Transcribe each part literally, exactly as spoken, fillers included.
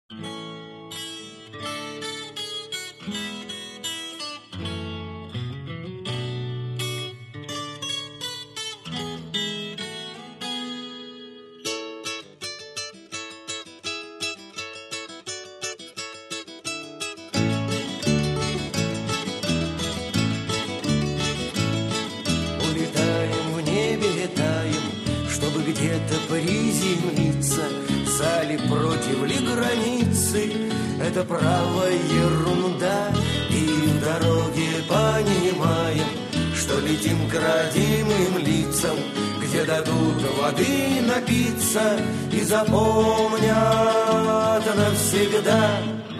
Где-то приземлиться, сали против ли границы, это право ерунда. И в дороге понимаем, что летим к родимым лицам, где дадут воды напиться и запомнят навсегда.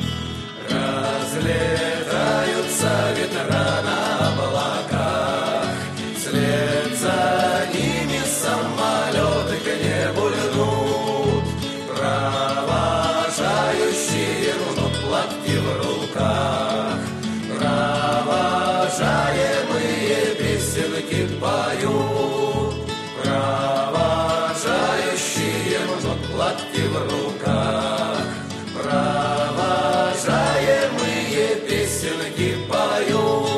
Разлетаются ветра на облаках, вслед за ними самолеты к небу льнут, провожающие мнут платки в руках, провожаемые песенки поют, провожающие мнут платки в руках, провожаемые песенки поют.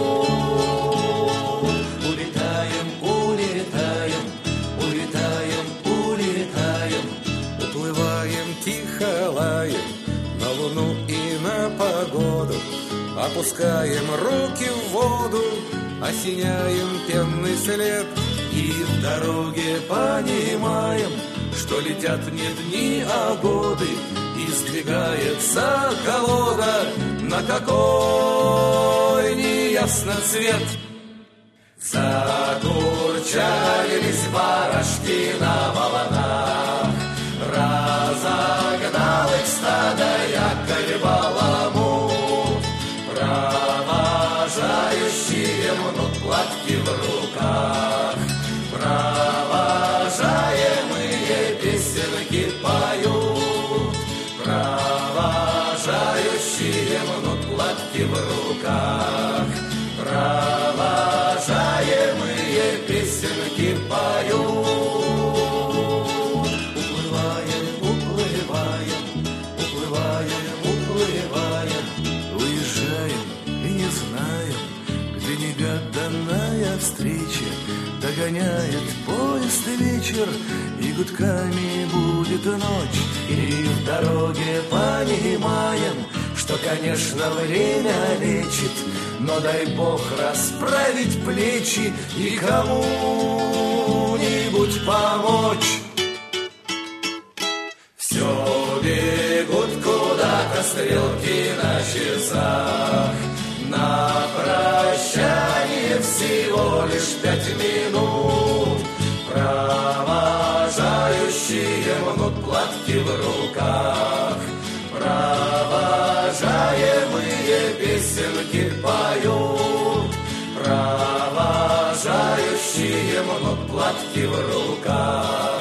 На луну и на погоду опускаем руки в воду, осеняем пенный след. И в дороге понимаем, что летят не дни, а годы, и сдвигается колода на какой неясно цвет. Закурчавились барашки на волнах, разогнал их стадо якорь баламут, провожающие мнут платки в руках, провожаемые песенки поют, провожающие мнут платки в руках, провожаемые песенки поют. Негаданная встреча догоняет поезд вечер, и гудками будет ночь. И в дороге понимаем, что, конечно, время лечит, но дай Бог расправить плечи и кому-нибудь помочь. Все бегут куда-то стрелки на часах, на прощание всего лишь пять минут, провожающие мнут платки в руках, провожаемые песенки поют, провожающие мнут платки в руках,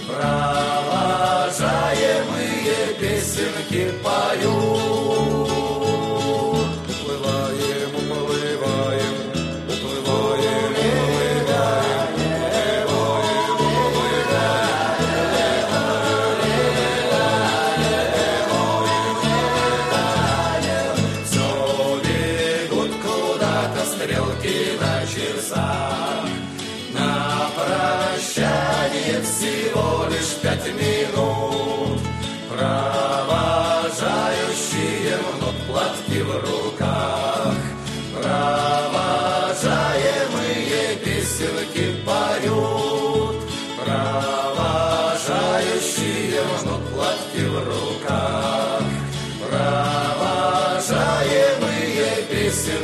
провожаемые песенки поют. Всего лишь пять минут, провожающие мнут платки в руках, провожаемые песенки поют, провожающие мнут платки в руках, провожаемые песенки